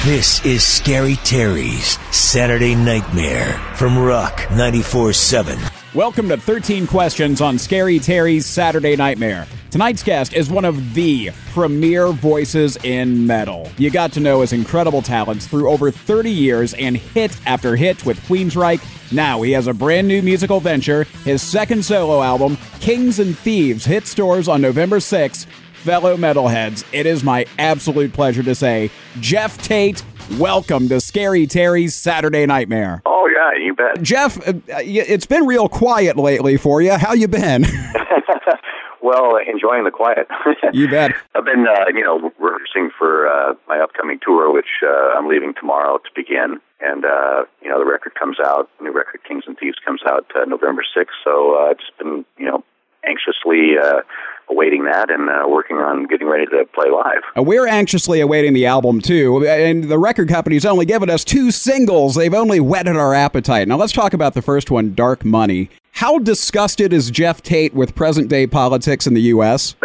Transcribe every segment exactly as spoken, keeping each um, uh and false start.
This is Scary Terry's Saturday Nightmare from Rock ninety-four point seven. Welcome to thirteen Questions on Scary Terry's Saturday Nightmare. Tonight's guest is one of the premier voices in metal. You got to know his incredible talents through over thirty years and hit after hit with Queensryche. Now he has a brand new musical venture. His second solo album, Kings and Thieves, hit stores on November sixth. Fellow metalheads, it is my absolute pleasure to say, Geoff Tate, welcome to Scary Terry's Saturday Nightmare. Oh, yeah, you bet. Geoff, uh, it's been real quiet lately for you. How you been? Well, enjoying the quiet. You bet. I've been, uh, you know, rehearsing for uh, my upcoming tour, which uh, I'm leaving tomorrow to begin. And, uh, you know, the record comes out, the new record, Kings and Thieves, comes out uh, November sixth. So uh, it's been, you know, anxiously uh, awaiting that and uh, working on getting ready to play live. Uh, we're anxiously awaiting the album, too. And the record company's only given us two singles. They've only whetted our appetite. Now, let's talk about the first one, Dark Money. How disgusted is Geoff Tate with present-day politics in the U S?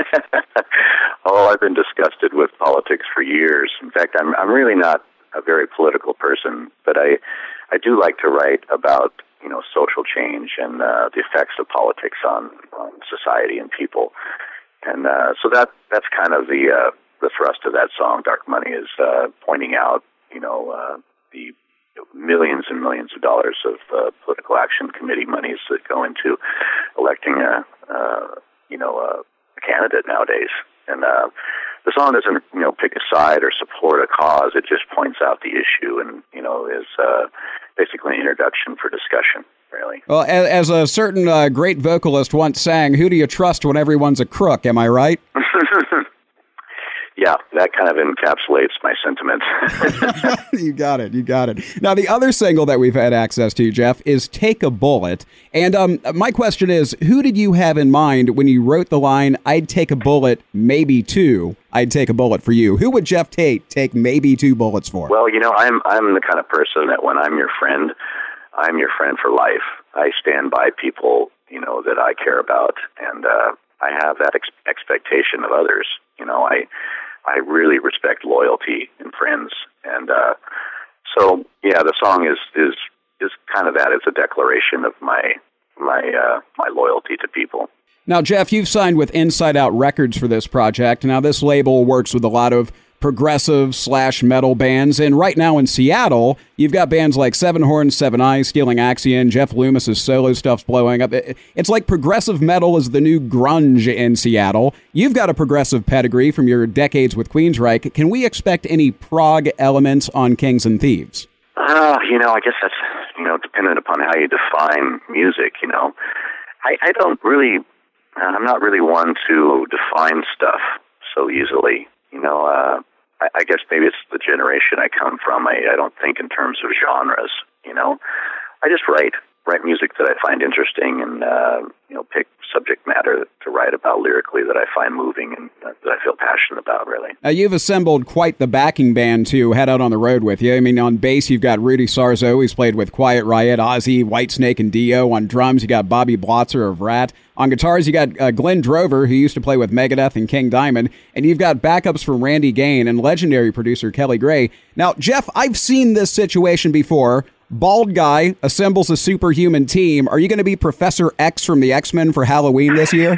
Oh, I've been disgusted with politics for years. In fact, I'm I'm really not a very political person, but I I do like to write about, you know, social change and uh, the effects of politics on, on society and people. And uh, so that that's kind of the uh, the thrust of that song, Dark Money, is uh, pointing out, you know, uh, the millions and millions of dollars of uh, political action committee monies that go into electing a, uh, you know, a, a candidate nowadays. And uh, the song doesn't, you know, pick a side or support a cause. It just points out the issue and, you know, is uh, basically an introduction for discussion, really. Well, as, as a certain uh, great vocalist once sang, who do you trust when everyone's a crook? Am I right? Yeah, that kind of encapsulates my sentiments. You got it. You got it. Now, the other single that we've had access to, Geoff, is Take a Bullet. And um, my question is, who did you have in mind when you wrote the line, I'd take a bullet, maybe two, I'd take a bullet for you? Who would Geoff Tate take maybe two bullets for? Well, you know, I'm I'm the kind of person that when I'm your friend, I'm your friend for life. I stand by people, you know, that I care about, and uh, I have that ex- expectation of others. You know, I... I really respect loyalty in friends, and uh, so yeah, the song is is is kind of that. It's a declaration of my my uh, my loyalty to people. Now, Geoff, you've signed with Inside Out Records for this project. Now, this label works with a lot of progressive slash metal bands, and right now in Seattle, you've got bands like Seven Horns, Seven Eyes, Stealing Axion, Jeff Loomis's solo stuff's blowing up. It's like progressive metal is the new grunge in Seattle. You've got a progressive pedigree from your decades with Queensryche. Can we expect any prog elements on Kings and Thieves? Uh, you know, I guess that's, you know, dependent upon how you define music, you know. I, I don't really, I'm not really one to define stuff so easily. You know, uh, I, I guess maybe it's the generation I come from. I, I don't think in terms of genres, you know. I just write, write music that I find interesting and, uh, you know, pick subject matter to write about lyrically that I find moving and that I feel passionate about, really. Now, you've assembled quite the backing band to head out on the road with you. I mean, on bass, you've got Rudy Sarzo. He's played with Quiet Riot, Ozzy, Whitesnake, and Dio. On drums, you got Bobby Blotzer of Rat. On guitars, you got uh, Glenn Drover, who used to play with Megadeth and King Diamond. And you've got backups from Randy Gain and legendary producer Kelly Gray. Now, Geoff, I've seen this situation before. Bald guy assembles a superhuman team. Are you going to be Professor X from the X-Men for Halloween this year?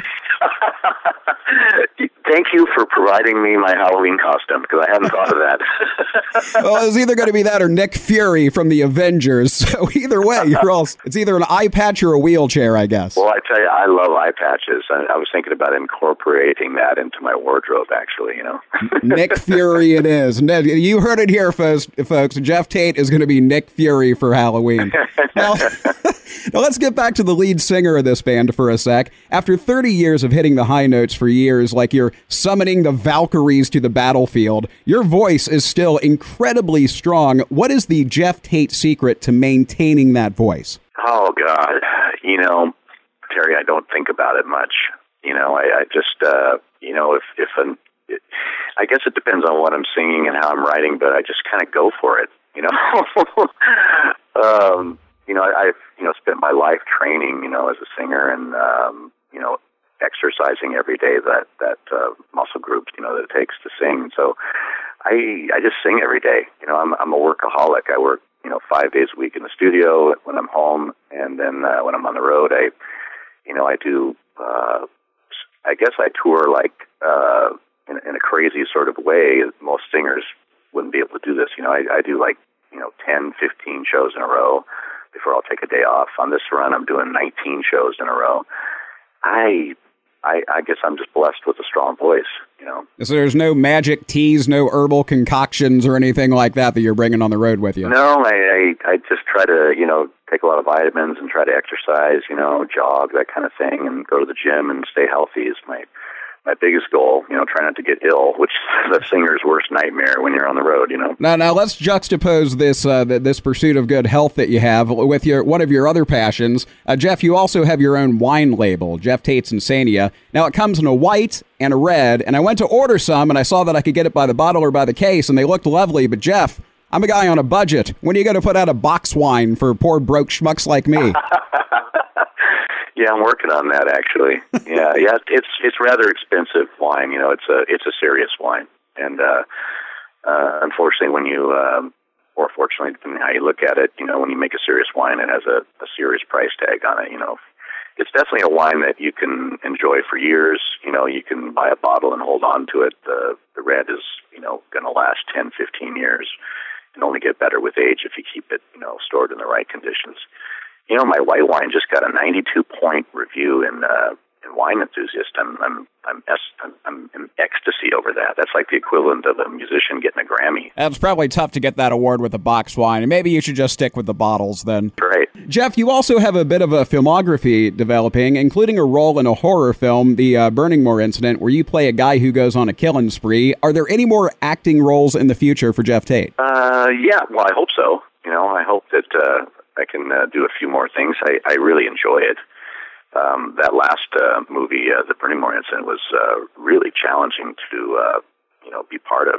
Thank you for providing me my Halloween costume, because I hadn't thought of that. Well, it's either going to be that or Nick Fury from the Avengers. So either way, you're all, it's either an eye patch or a wheelchair, I guess. Well, I tell you, I love eye patches. I, I was thinking about incorporating that into my wardrobe, actually, you know. Nick Fury it is. You heard it here, folks. folks. Geoff Tate is going to be Nick Fury for Halloween. Now, now, let's get back to the lead singer of this band for a sec. After thirty years of hitting the high notes for years, like you're summoning the Valkyries to the battlefield, your voice is still incredibly strong. What is the Geoff Tate secret to maintaining that voice? Oh, God. You know, Terry, I don't think about it much. You know, I, I just, uh, you know, if, if an, it, I guess it depends on what I'm singing and how I'm writing, but I just kind of go for it, you know. um, you know, I, I've, you know, spent my life training, you know, as a singer and, um, you know, exercising every day that, that uh, muscle groups, you know, that it takes to sing. So I I just sing every day. You know, I'm I'm a workaholic. I work, you know, five days a week in the studio when I'm home, and then uh, when I'm on the road, I, you know, I do. Uh, I guess I tour like uh, in, in a crazy sort of way. Most singers wouldn't be able to do this. You know, I, I do like, you know, ten, fifteen shows in a row before I'll take a day off. On this run, I'm doing nineteen shows in a row. I. I, I guess I'm just blessed with a strong voice, you know. So there's no magic teas, no herbal concoctions or anything like that that you're bringing on the road with you? No, I, I, I just try to, you know, take a lot of vitamins and try to exercise, you know, jog, that kind of thing, and go to the gym and stay healthy is my my biggest goal. You know, try not to get ill, which is the singer's worst nightmare when you're on the road, you know. Now, now let's juxtapose this uh, this pursuit of good health that you have with your one of your other passions. Uh, Jeff, you also have your own wine label, Jeff Tate's Insania. Now, it comes in a white and a red, and I went to order some, and I saw that I could get it by the bottle or by the case, and they looked lovely. But, Jeff, I'm a guy on a budget. When are you going to put out a box wine for poor broke schmucks like me? Yeah, I'm working on that actually. Yeah, yeah, it's it's rather expensive wine. You know, it's a it's a serious wine, and uh, uh, unfortunately, when you um, or fortunately, depending on how you look at it, you know, when you make a serious wine, it has a, a serious price tag on it. You know, it's definitely a wine that you can enjoy for years. You know, you can buy a bottle and hold on to it. The the red is, you know, going to last ten, fifteen years, and only get better with age if you keep it, you know, stored in the right conditions. You know, my white wine just got a ninety-two point review in uh, in Wine Enthusiast. I'm I'm I'm, I'm I'm in ecstasy over that. That's like the equivalent of a musician getting a Grammy. It's probably tough to get that award with a box wine, and maybe you should just stick with the bottles then. Right. Jeff, you also have a bit of a filmography developing, including a role in a horror film, The uh, Burningmore Incident, where you play a guy who goes on a killing spree. Are there any more acting roles in the future for Jeff Tate? Uh, yeah. Well, I hope so. You know, I hope that. Uh, I can uh, do a few more things. I, I really enjoy it. Um, that last uh, movie, uh, The Burningmore Incident, was uh, really challenging to, uh, you know, be part of.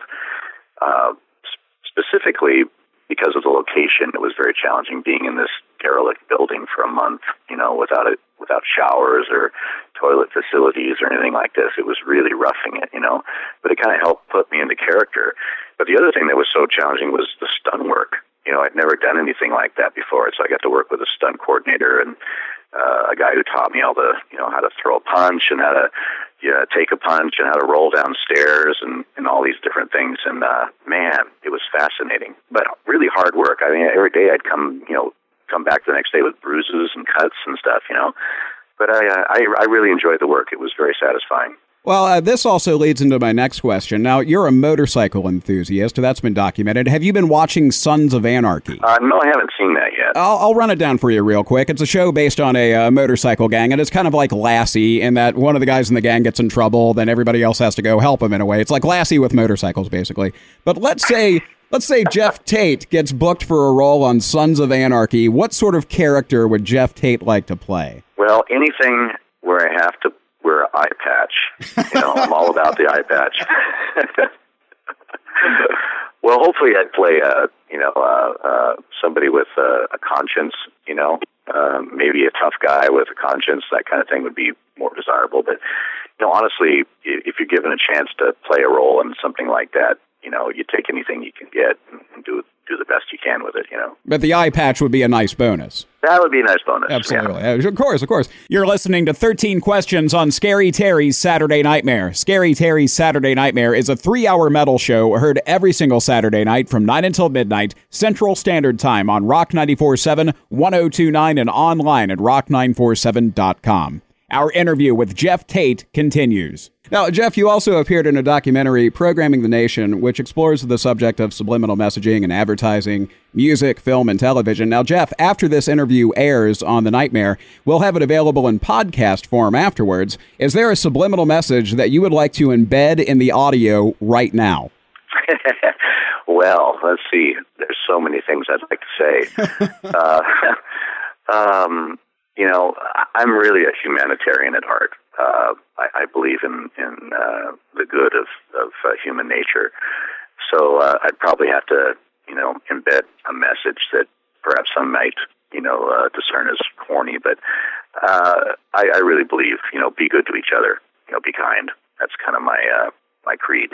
Uh, specifically because of the location, it was very challenging being in this derelict building for a month, you know, without it, without showers or toilet facilities or anything like this. It was really roughing it, you know. But it kind of helped put me into character. But the other thing that was so challenging was the stunt work. You know, I'd never done anything like that before, so I got to work with a stunt coordinator and uh, a guy who taught me all the, you know, how to throw a punch and how to yeah, take a punch and how to roll downstairs and, and all these different things. And, uh, man, it was fascinating, but really hard work. I mean, every day I'd come, you know, come back the next day with bruises and cuts and stuff, you know. But I, uh, I, I really enjoyed the work. It was very satisfying. Well, uh, this also leads into my next question. Now, you're a motorcycle enthusiast. That's been documented. Have you been watching Sons of Anarchy? Uh, no, I haven't seen that yet. I'll, I'll run it down for you real quick. It's a show based on a uh, motorcycle gang, and it's kind of like Lassie in that one of the guys in the gang gets in trouble, then everybody else has to go help him in a way. It's like Lassie with motorcycles, basically. But let's say... Let's say Jeff Tate gets booked for a role on Sons of Anarchy. What sort of character would Jeff Tate like to play? Well, anything where I have to wear an eye patch. You know, I'm all about the eye patch. Well, hopefully I'd play, uh, you know, uh, uh, somebody with uh, a conscience, you know, uh, maybe a tough guy with a conscience. That kind of thing would be more desirable. But, you know, honestly, if you're given a chance to play a role in something like that, you know, you take anything you can get and do do the best you can with it, you know. But the eye patch would be a nice bonus. That would be a nice bonus. Absolutely. Yeah. Of course, of course. You're listening to thirteen Questions on Scary Terry's Saturday Nightmare. Scary Terry's Saturday Nightmare is a three-hour metal show heard every single Saturday night from nine until midnight, Central Standard Time on Rock ninety-four point seven, one oh two point nine, and online at rock nine four seven dot com. Our interview with Jeff Tate continues. Now, Jeff, you also appeared in a documentary, Programming the Nation, which explores the subject of subliminal messaging and advertising, music, film, and television. Now, Jeff, after this interview airs on The Nightmare, we'll have it available in podcast form afterwards. Is there a subliminal message that you would like to embed in the audio right now? Well, let's see. There's so many things I'd like to say. uh, um, you know, I'm really a humanitarian at heart. Uh, I, I believe in, in uh, the good of, of uh, human nature. So uh, I'd probably have to, you know, embed a message that perhaps some might, you know, uh, discern as corny. But uh, I, I really believe, you know, be good to each other. You know, be kind. That's kind of my uh, my creed.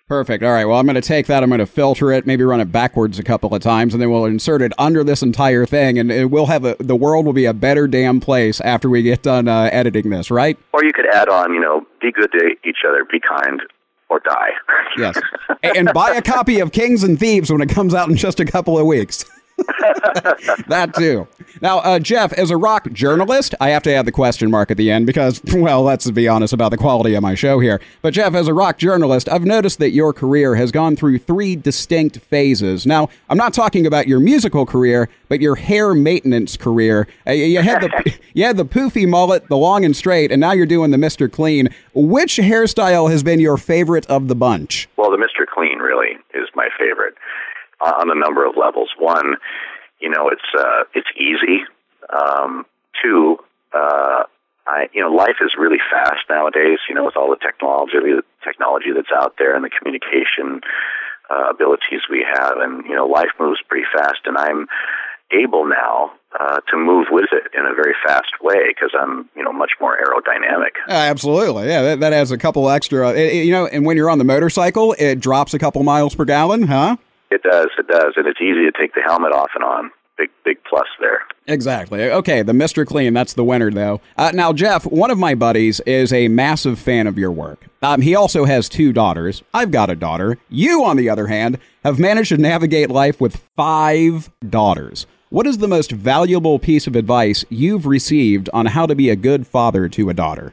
Perfect. All right. Well, I'm going to take that. I'm going to filter it, maybe run it backwards a couple of times, and then we'll insert it under this entire thing, and it will have a, the world will be a better damn place after we get done uh, editing this, right? Or you could add on, you know, be good to each other, be kind, or die. Yes. And buy a copy of Kings and Thieves when it comes out in just a couple of weeks. That too. Now, uh, Jeff, as a rock journalist, I have to add the question mark at the end because, well, let's be honest about the quality of my show here. But Jeff, as a rock journalist, I've noticed that your career has gone through three distinct phases. Now, I'm not talking about your musical career, but your hair maintenance career. Uh, you had the you had the poofy mullet, the long and straight, and now you're doing the Mister Clean. Which hairstyle has been your favorite of the bunch? Well, the Mister Clean really is my favorite. Uh, on a number of levels. One, you know, it's uh, it's easy. Um, two, uh, I you know, life is really fast nowadays. You know, with all the technology, the technology that's out there, and the communication uh, abilities we have, and you know, life moves pretty fast. And I'm able now uh, to move with it in a very fast way because I'm you know much more aerodynamic. Uh, absolutely, yeah. That, that adds a couple extra. It, it, you know, and when you're on the motorcycle, it drops a couple miles per gallon, huh? It does, it does, and it's easy to take the helmet off and on. Big, big plus there. Exactly. Okay, the Mister Clean, that's the winner, though. Uh, now, Jeff, one of my buddies is a massive fan of your work. Um, he also has two daughters. I've got a daughter. You, on the other hand, have managed to navigate life with five daughters. What is the most valuable piece of advice you've received on how to be a good father to a daughter?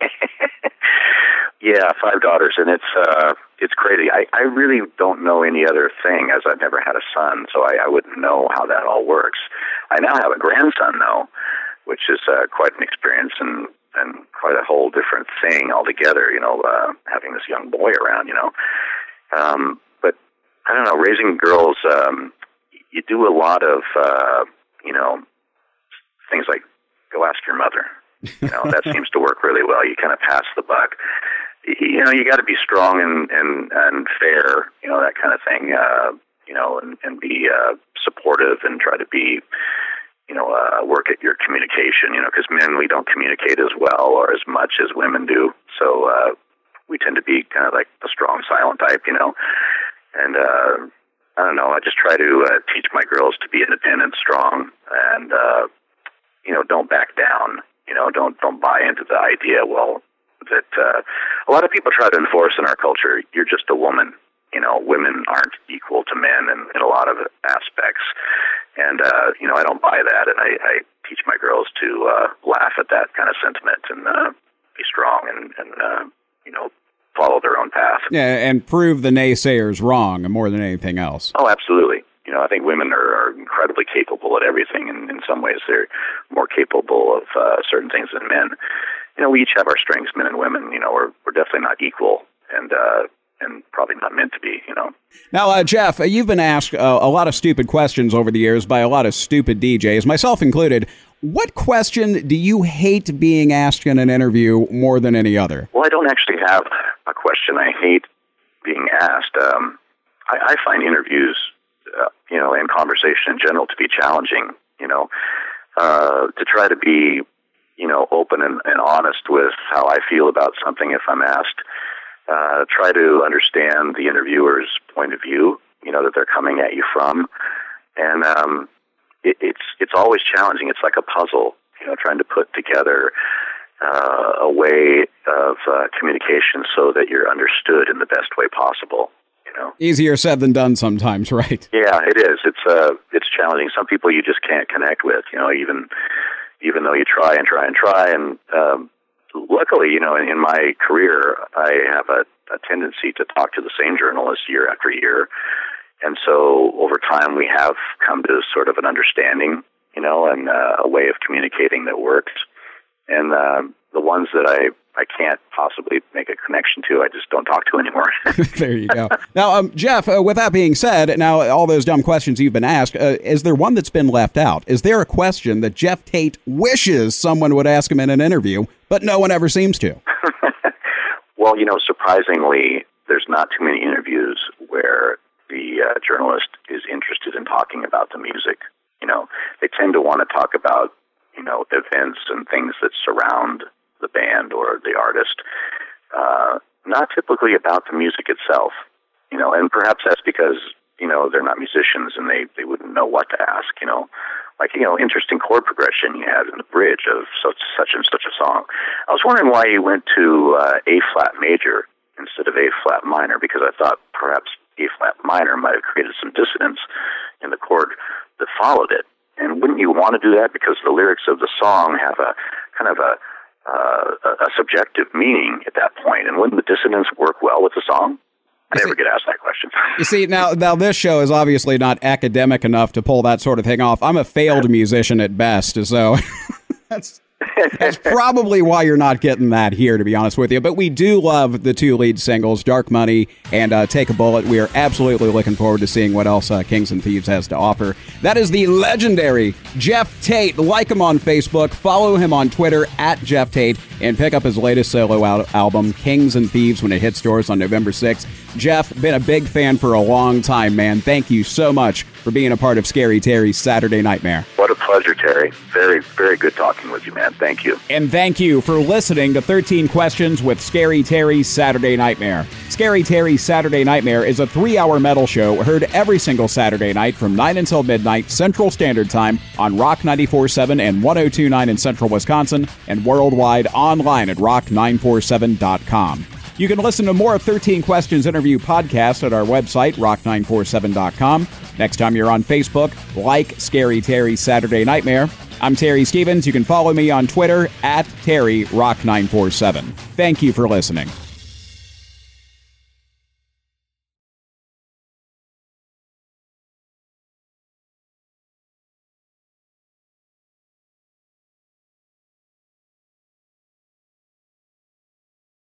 Yeah, five daughters, and it's uh, it's crazy. I, I really don't know any other thing, as I've never had a son, so I, I wouldn't know how that all works. I now have a grandson, though, which is uh, quite an experience and, and quite a whole different thing altogether, you know, uh, having this young boy around, you know. Um, but, I don't know, raising girls, um, you do a lot of, uh, you know, things like go ask your mother. You know, that seems to work really well. You kind of pass the buck. You know, you got to be strong and, and, and fair, you know, that kind of thing, uh, you know, and, and be uh, supportive and try to be, you know, uh, work at your communication, you know, because men, we don't communicate as well or as much as women do. So uh, we tend to be kind of like the strong, silent type, you know. And uh, I don't know, I just try to uh, teach my girls to be independent, strong, and, uh, you know, don't back down. You know, don't don't buy into the idea, well, that uh, a lot of people try to enforce in our culture, you're just a woman. You know, women aren't equal to men in, in a lot of aspects. And, uh, you know, I don't buy that. And I, I teach my girls to uh, laugh at that kind of sentiment and uh, be strong and, and uh, you know, follow their own path. Yeah, and prove the naysayers wrong more than anything else. Oh, absolutely. You know, I think women are, are incredibly capable at everything, and in some ways they're more capable of uh, certain things than men. You know, we each have our strengths, men and women. You know, we're we're definitely not equal, and uh, and probably not meant to be. You know. Now, uh, Jeff, you've been asked uh, a lot of stupid questions over the years by a lot of stupid D Js, myself included. What question do you hate being asked in an interview more than any other? Well, I don't actually have a question I hate being asked. Um, I, I find interviews, uh, you know, and conversation in general to be challenging, you know, uh, to try to be, you know, open and, and honest with how I feel about something if I'm asked. Uh, try to understand the interviewer's point of view, you know, that they're coming at you from. And um, it, it's it's always challenging. It's like a puzzle, you know, trying to put together uh, a way of uh, communication so that you're understood in the best way possible. You know, easier said than done sometimes, right? Yeah, it is. It's uh, it's challenging. Some people you just can't connect with. You know, even even though you try and try and try. And um, luckily, you know, in, in my career, I have a, a tendency to talk to the same journalists year after year. And so over time, we have come to sort of an understanding, you know, and uh, a way of communicating that works. And uh, the ones that I, I can't possibly make a connection to, I just don't talk to anymore. There you go. Now, um, Jeff, uh, with that being said, now all those dumb questions you've been asked, uh, is there one that's been left out? Is there a question that Jeff Tate wishes someone would ask him in an interview, but no one ever seems to? Well, you know, surprisingly, there's not too many interviews where the uh, journalist is interested in talking about the music. You know, they tend to want to talk about, you know, events and things that surround the band or the artist, uh, not typically about the music itself. You know, and perhaps that's because, you know, they're not musicians and they, they wouldn't know what to ask, you know. Like, you know, interesting chord progression you have in the bridge of such, such and such a song. I was wondering why you went to uh, A-flat major instead of A-flat minor, because I thought perhaps A-flat minor might have created some dissonance in the chord that followed it. And wouldn't you want to do that because the lyrics of the song have a kind of a, uh, a subjective meaning at that point? And wouldn't the dissonance work well with the song? I never get asked that question. You see, now now this show is obviously not academic enough to pull that sort of thing off. I'm a failed musician at best, so that's that's probably why you're not getting that here, to be honest with you. But we do love the two lead singles, Dark Money and uh, Take a Bullet. We are absolutely looking forward to seeing what else uh, Kings and Thieves has to offer. That is the legendary Geoff Tate. Like him on Facebook, follow him on Twitter at Geoff Tate, and pick up his latest solo al- album, Kings and Thieves, when it hits stores on November sixth. Geoff, been a big fan for a long time, man. Thank you so much for being a part of Scary Terry's Saturday Nightmare. What a pleasure, Terry. Very, very good talking with you, man. Thank you. And thank you for listening to thirteen Questions with Scary Terry's Saturday Nightmare. Scary Terry's Saturday Nightmare is a three-hour metal show heard every single Saturday night from nine until midnight Central Standard Time on Rock ninety-four point seven and one oh two point nine in Central Wisconsin, and worldwide online at rock nine four seven dot com. You can listen to more thirteen Questions interview podcasts at our website, rock nine four seven dot com. Next time you're on Facebook, like Scary Terry's Saturday Nightmare. I'm Terry Stevens. You can follow me on Twitter at Terry Rock nine four seven. Thank you for listening.